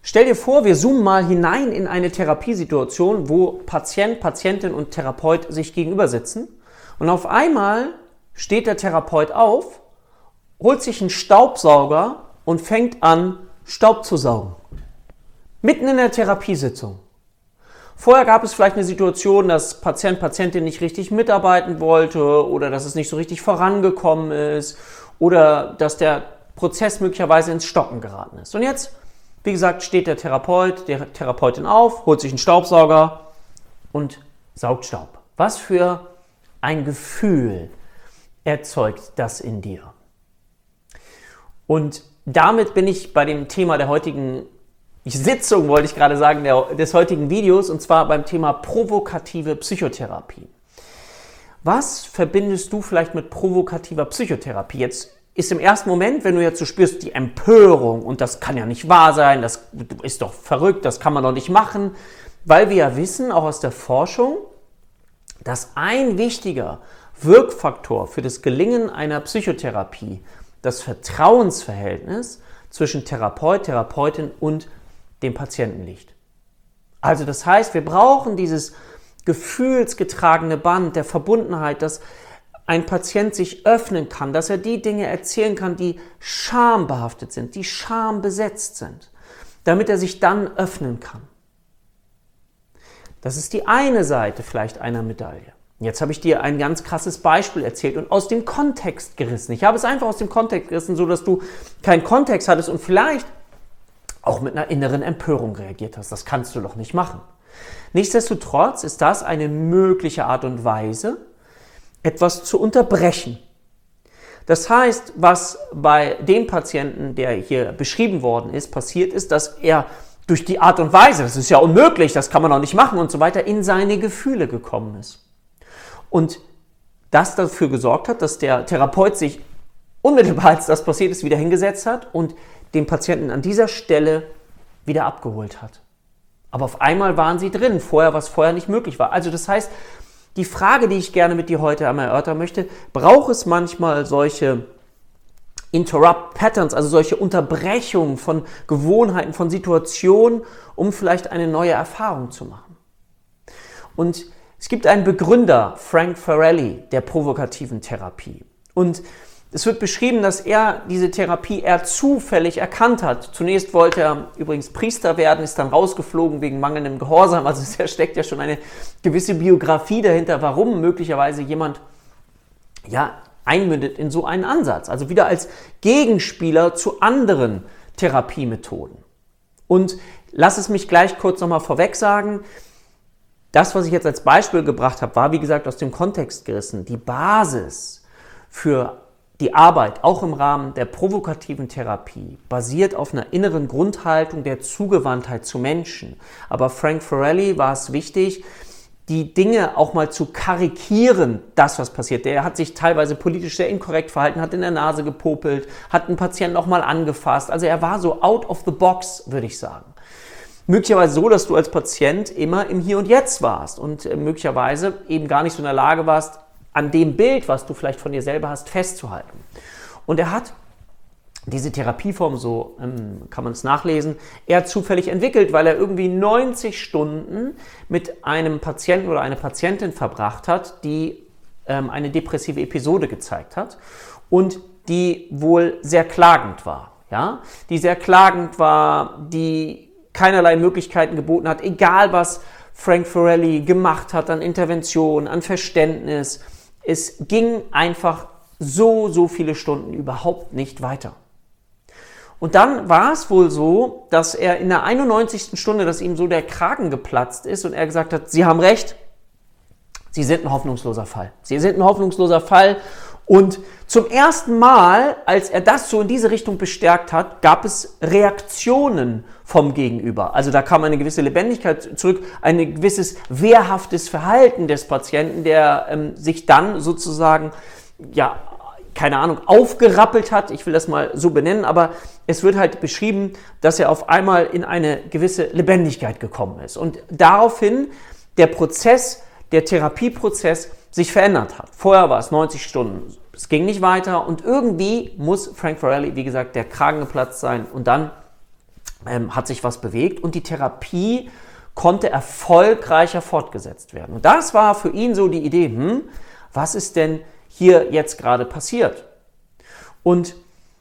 Stell dir vor, wir zoomen mal hinein in eine Therapiesituation, wo Patient, Patientin und Therapeut sich gegenüber sitzen und auf einmal steht der Therapeut auf, holt sich einen Staubsauger und fängt an, Staub zu saugen. Mitten in der Therapiesitzung. Vorher gab es vielleicht eine Situation, dass Patient, Patientin nicht richtig mitarbeiten wollte oder dass es nicht so richtig vorangekommen ist oder dass der Prozess möglicherweise ins Stocken geraten ist. Und jetzt, wie gesagt, steht der Therapeut, der Therapeutin auf, holt sich einen Staubsauger und saugt Staub. Was für ein Gefühl erzeugt das in dir? Und damit bin ich bei dem Thema der heutigen Sitzung, wollte ich gerade sagen, des heutigen Videos, und zwar beim Thema provokative Psychotherapie. Was verbindest du vielleicht mit provokativer Psychotherapie? Jetzt ist im ersten Moment, wenn du jetzt so spürst, die Empörung und das kann ja nicht wahr sein, das ist doch verrückt, das kann man doch nicht machen, weil wir ja wissen, auch aus der Forschung, dass ein wichtiger Wirkfaktor für das Gelingen einer Psychotherapie das Vertrauensverhältnis zwischen Therapeut, Therapeutin und dem Patienten liegt. Also das heißt, wir brauchen dieses gefühlsgetragene Band der Verbundenheit, dass ein Patient sich öffnen kann, dass er die Dinge erzählen kann, die schambehaftet sind, die schambesetzt sind, damit er sich dann öffnen kann. Das ist die eine Seite vielleicht einer Medaille. Jetzt habe ich dir ein ganz krasses Beispiel erzählt und aus dem Kontext gerissen. Ich habe es einfach aus dem Kontext gerissen, so dass du keinen Kontext hattest und vielleicht auch mit einer inneren Empörung reagiert hast. Das kannst du doch nicht machen. Nichtsdestotrotz ist das eine mögliche Art und Weise, etwas zu unterbrechen. Das heißt, was bei dem Patienten, der hier beschrieben worden ist, passiert ist, dass er durch die Art und Weise, das ist ja unmöglich, das kann man doch nicht machen und so weiter, in seine Gefühle gekommen ist. Und das dafür gesorgt hat, dass der Therapeut sich unmittelbar, als das passiert ist, wieder hingesetzt hat und den Patienten an dieser Stelle wieder abgeholt hat. Aber auf einmal waren sie drin, was vorher nicht möglich war. Also das heißt, die Frage, die ich gerne mit dir heute einmal erörtern möchte, braucht es manchmal solche Interrupt Patterns, also solche Unterbrechungen von Gewohnheiten, von Situationen, um vielleicht eine neue Erfahrung zu machen. Und es gibt einen Begründer, Frank Farrelly, der provokativen Therapie. Und es wird beschrieben, dass er diese Therapie eher zufällig erkannt hat. Zunächst wollte er übrigens Priester werden, ist dann rausgeflogen wegen mangelndem Gehorsam. Also da steckt ja schon eine gewisse Biografie dahinter, warum möglicherweise jemand einmündet in so einen Ansatz. Also wieder als Gegenspieler zu anderen Therapiemethoden. Und lass es mich gleich kurz nochmal vorweg sagen. Das, was ich jetzt als Beispiel gebracht habe, war wie gesagt aus dem Kontext gerissen. Die Basis für die Arbeit, auch im Rahmen der provokativen Therapie, basiert auf einer inneren Grundhaltung der Zugewandtheit zu Menschen. Aber Frank Farrelly war es wichtig, die Dinge auch mal zu karikieren, das, was passiert. Der hat sich teilweise politisch sehr inkorrekt verhalten, hat in der Nase gepopelt, hat einen Patienten auch mal angefasst. Also er war so out of the box, würde ich sagen. Möglicherweise so, dass du als Patient immer im Hier und Jetzt warst und möglicherweise eben gar nicht so in der Lage warst, an dem Bild, was du vielleicht von dir selber hast, festzuhalten. Und er hat diese Therapieform, so kann man es nachlesen, eher zufällig entwickelt, weil er irgendwie 90 Stunden mit einem Patienten oder einer Patientin verbracht hat, die eine depressive Episode gezeigt hat und die wohl sehr klagend war. Ja? Die sehr klagend war, die keinerlei Möglichkeiten geboten hat, egal was Frank Farrelly gemacht hat an Intervention, an Verständnis. Es ging einfach so viele Stunden überhaupt nicht weiter. Und dann war es wohl so, dass er in der 91. Stunde, dass ihm so der Kragen geplatzt ist und er gesagt hat, Sie haben recht, Sie sind ein hoffnungsloser Fall. Sie sind ein hoffnungsloser Fall. Und zum ersten Mal, als er das so in diese Richtung bestärkt hat, gab es Reaktionen vom Gegenüber. Also da kam eine gewisse Lebendigkeit zurück, ein gewisses wehrhaftes Verhalten des Patienten, der sich dann sozusagen, aufgerappelt hat. Ich will das mal so benennen, aber es wird halt beschrieben, dass er auf einmal in eine gewisse Lebendigkeit gekommen ist. Und daraufhin der Therapieprozess sich verändert hat. Vorher war es 90 Stunden, es ging nicht weiter und irgendwie muss Frank Farrelly, wie gesagt, der Kragen geplatzt sein und dann hat sich was bewegt und die Therapie konnte erfolgreicher fortgesetzt werden. Und das war für ihn so die Idee, was ist denn hier jetzt gerade passiert? Und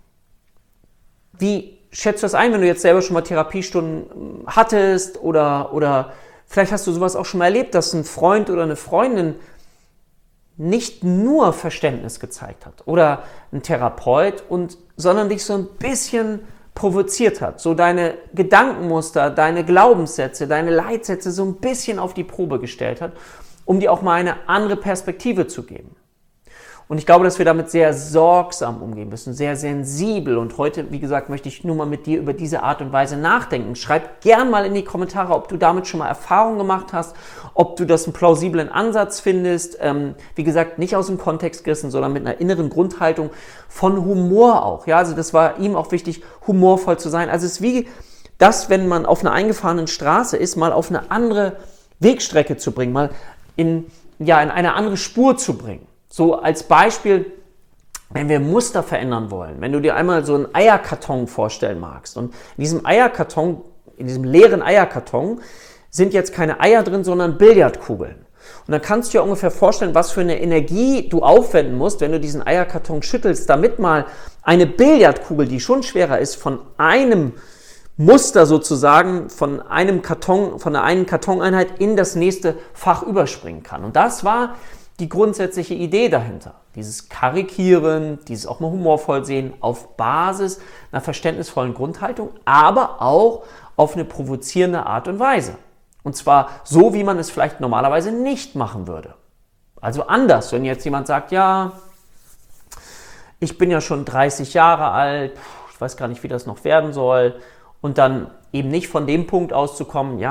wie schätzt du das ein, wenn du jetzt selber schon mal Therapiestunden hattest oder vielleicht hast du sowas auch schon mal erlebt, dass ein Freund oder eine Freundin nicht nur Verständnis gezeigt hat oder ein Therapeut, sondern dich so ein bisschen provoziert hat, so deine Gedankenmuster, deine Glaubenssätze, deine Leitsätze so ein bisschen auf die Probe gestellt hat, um dir auch mal eine andere Perspektive zu geben. Und ich glaube, dass wir damit sehr sorgsam umgehen müssen, sehr sensibel. Und heute, wie gesagt, möchte ich nur mal mit dir über diese Art und Weise nachdenken. Schreib gern mal in die Kommentare, ob du damit schon mal Erfahrungen gemacht hast, ob du das einen plausiblen Ansatz findest. Wie gesagt, nicht aus dem Kontext gerissen, sondern mit einer inneren Grundhaltung von Humor auch. Ja, also das war ihm auch wichtig, humorvoll zu sein. Also es ist wie das, wenn man auf einer eingefahrenen Straße ist, mal auf eine andere Wegstrecke zu bringen, mal in eine andere Spur zu bringen. So als Beispiel, wenn wir Muster verändern wollen, wenn du dir einmal so einen Eierkarton vorstellen magst und in diesem Eierkarton, in diesem leeren Eierkarton sind jetzt keine Eier drin, sondern Billardkugeln. Und dann kannst du dir ungefähr vorstellen, was für eine Energie du aufwenden musst, wenn du diesen Eierkarton schüttelst, damit mal eine Billardkugel, die schon schwerer ist, von einem Muster sozusagen, von einer Kartoneinheit in das nächste Fach überspringen kann. Und das war die grundsätzliche Idee dahinter. Dieses Karikieren, dieses auch mal humorvoll sehen, auf Basis einer verständnisvollen Grundhaltung, aber auch auf eine provozierende Art und Weise. Und zwar so, wie man es vielleicht normalerweise nicht machen würde. Also anders, wenn jetzt jemand sagt, ja, ich bin ja schon 30 Jahre alt, ich weiß gar nicht, wie das noch werden soll, und dann eben nicht von dem Punkt auszukommen,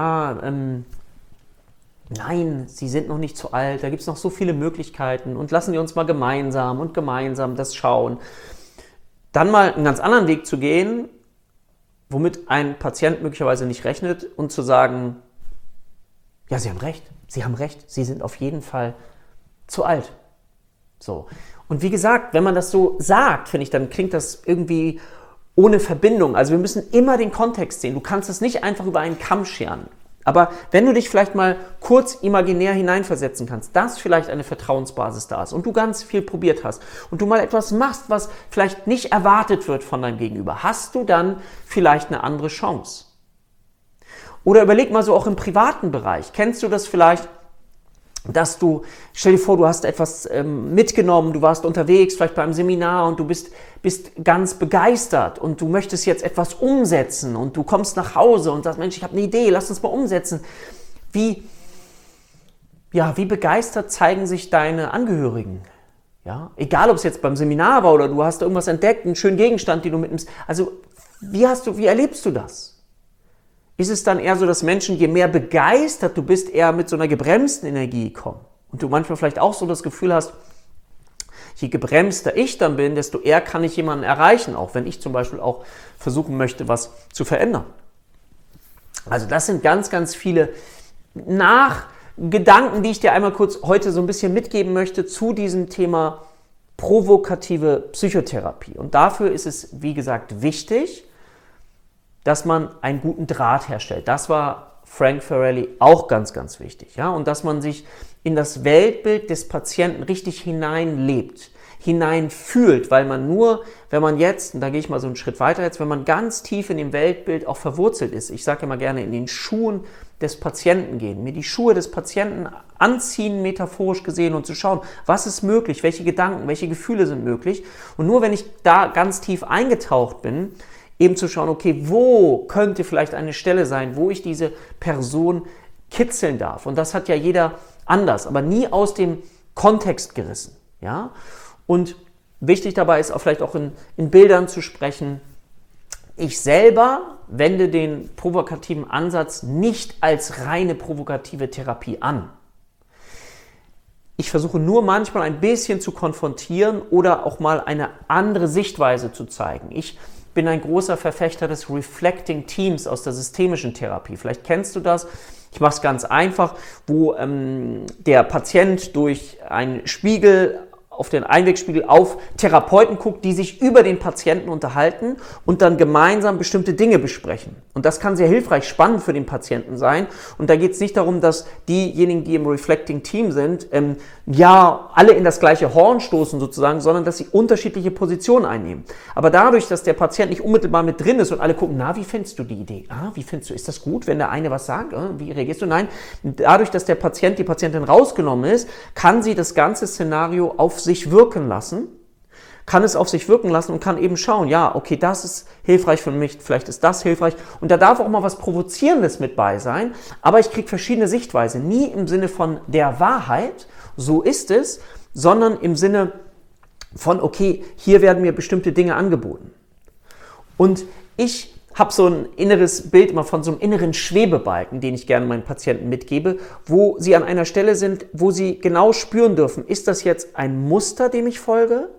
nein, Sie sind noch nicht zu alt, da gibt es noch so viele Möglichkeiten und lassen wir uns mal gemeinsam das schauen. Dann mal einen ganz anderen Weg zu gehen, womit ein Patient möglicherweise nicht rechnet und zu sagen, ja, Sie haben recht, Sie sind auf jeden Fall zu alt. So. Und wie gesagt, wenn man das so sagt, finde ich, dann klingt das irgendwie ohne Verbindung. Also wir müssen immer den Kontext sehen. Du kannst das nicht einfach über einen Kamm scheren. Aber wenn du dich vielleicht mal kurz imaginär hineinversetzen kannst, dass vielleicht eine Vertrauensbasis da ist und du ganz viel probiert hast und du mal etwas machst, was vielleicht nicht erwartet wird von deinem Gegenüber, hast du dann vielleicht eine andere Chance. Oder überleg mal so auch im privaten Bereich. Kennst du das vielleicht, dass stell dir vor, du hast etwas mitgenommen, du warst unterwegs, vielleicht bei einem Seminar und du bist ganz begeistert und du möchtest jetzt etwas umsetzen und du kommst nach Hause und sagst, Mensch, ich habe eine Idee, lass uns mal umsetzen. Wie begeistert zeigen sich deine Angehörigen? Ja? Egal, ob es jetzt beim Seminar war oder du hast irgendwas entdeckt, einen schönen Gegenstand, den du mitnimmst. Also wie erlebst du das? Ist es dann eher so, dass Menschen, je mehr begeistert du bist, eher mit so einer gebremsten Energie kommen? Und du manchmal vielleicht auch so das Gefühl hast, je gebremster ich dann bin, desto eher kann ich jemanden erreichen, auch wenn ich zum Beispiel auch versuchen möchte, was zu verändern. Also das sind ganz, ganz viele Nachgedanken, die ich dir einmal kurz heute so ein bisschen mitgeben möchte zu diesem Thema provokative Psychotherapie. Und dafür ist es, wie gesagt, wichtig, dass man einen guten Draht herstellt. Das war Frank Farrelly auch ganz, ganz wichtig. Ja? Und dass man sich in das Weltbild des Patienten richtig hineinlebt, hineinfühlt, weil man nur, wenn man jetzt, und da gehe ich mal so einen Schritt weiter jetzt, wenn man ganz tief in dem Weltbild auch verwurzelt ist, ich sage immer gerne, in den Schuhen des Patienten gehen, mir die Schuhe des Patienten anziehen, metaphorisch gesehen, und zu schauen, was ist möglich, welche Gedanken, welche Gefühle sind möglich. Und nur wenn ich da ganz tief eingetaucht bin, eben zu schauen, okay, wo könnte vielleicht eine Stelle sein, wo ich diese Person kitzeln darf. Und das hat ja jeder anders, aber nie aus dem Kontext gerissen. Ja? Und wichtig dabei ist auch vielleicht auch in Bildern zu sprechen. Ich selber wende den provokativen Ansatz nicht als reine provokative Therapie an. Ich versuche nur manchmal ein bisschen zu konfrontieren oder auch mal eine andere Sichtweise zu zeigen. Ich bin ein großer Verfechter des Reflecting Teams aus der systemischen Therapie. Vielleicht kennst du das. Ich mache es ganz einfach, wo der Patient durch einen Spiegel auf den Einwegspiegel auf Therapeuten guckt, die sich über den Patienten unterhalten und dann gemeinsam bestimmte Dinge besprechen. Und das kann sehr hilfreich, spannend für den Patienten sein. Und da geht es nicht darum, dass diejenigen, die im Reflecting Team sind, alle in das gleiche Horn stoßen sozusagen, sondern dass sie unterschiedliche Positionen einnehmen. Aber dadurch, dass der Patient nicht unmittelbar mit drin ist und alle gucken, na, wie findest du die Idee? Wie findest du, ist das gut, wenn der eine was sagt? Wie reagierst du? Nein, dadurch, dass der Patient, die Patientin rausgenommen ist, kann sie das ganze Szenario auf sich wirken lassen, und kann eben schauen, ja, okay, das ist hilfreich für mich, vielleicht ist das hilfreich. Und da darf auch mal was Provozierendes mit bei sein, aber ich kriege verschiedene Sichtweisen. Nie im Sinne von der Wahrheit, so ist es, sondern im Sinne von, okay, hier werden mir bestimmte Dinge angeboten. Und ich habe so ein inneres Bild immer von so einem inneren Schwebebalken, den ich gerne meinen Patienten mitgebe, wo sie an einer Stelle sind, wo sie genau spüren dürfen, ist das jetzt ein Muster, dem ich folge,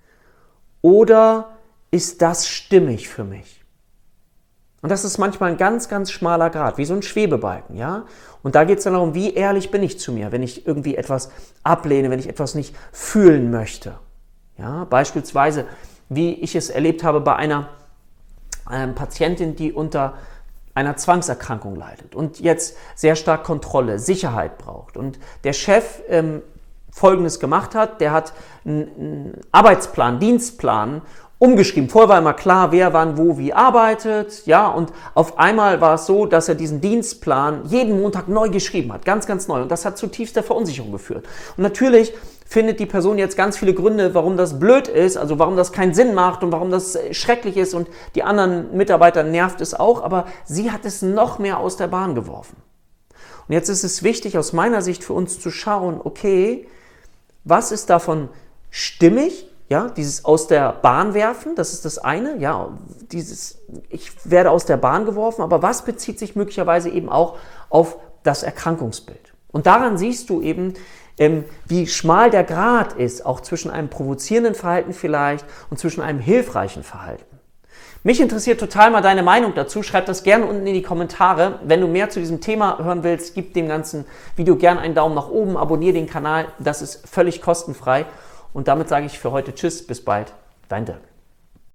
oder ist das stimmig für mich? Und das ist manchmal ein ganz, ganz schmaler Grat, wie so ein Schwebebalken, ja? Und da geht es dann darum, wie ehrlich bin ich zu mir, wenn ich irgendwie etwas ablehne, wenn ich etwas nicht fühlen möchte. Ja? Beispielsweise, wie ich es erlebt habe bei einer Patientin, die unter einer Zwangserkrankung leidet und jetzt sehr stark Kontrolle, Sicherheit braucht. Und der Chef Folgendes gemacht hat, der hat einen Arbeitsplan, Dienstplan umgeschrieben. Vorher war immer klar, wer wann wo wie arbeitet, ja, und auf einmal war es so, dass er diesen Dienstplan jeden Montag neu geschrieben hat, ganz, ganz neu. Und das hat zu tiefster Verunsicherung geführt. Und natürlich findet die Person jetzt ganz viele Gründe, warum das blöd ist, also warum das keinen Sinn macht und warum das schrecklich ist, und die anderen Mitarbeiter nervt es auch, aber sie hat es noch mehr aus der Bahn geworfen. Und jetzt ist es wichtig, aus meiner Sicht für uns zu schauen, okay, was ist davon stimmig? Ja, dieses aus der Bahn werfen, das ist das eine. Ja, ich werde aus der Bahn geworfen, aber was bezieht sich möglicherweise eben auch auf das Erkrankungsbild? Und daran siehst du eben, wie schmal der Grat ist, auch zwischen einem provozierenden Verhalten vielleicht und zwischen einem hilfreichen Verhalten. Mich interessiert total mal deine Meinung dazu. Schreib das gerne unten in die Kommentare. Wenn du mehr zu diesem Thema hören willst, gib dem ganzen Video gerne einen Daumen nach oben, abonniere den Kanal. Das ist völlig kostenfrei. Und damit sage ich für heute Tschüss, bis bald, dein Dirk.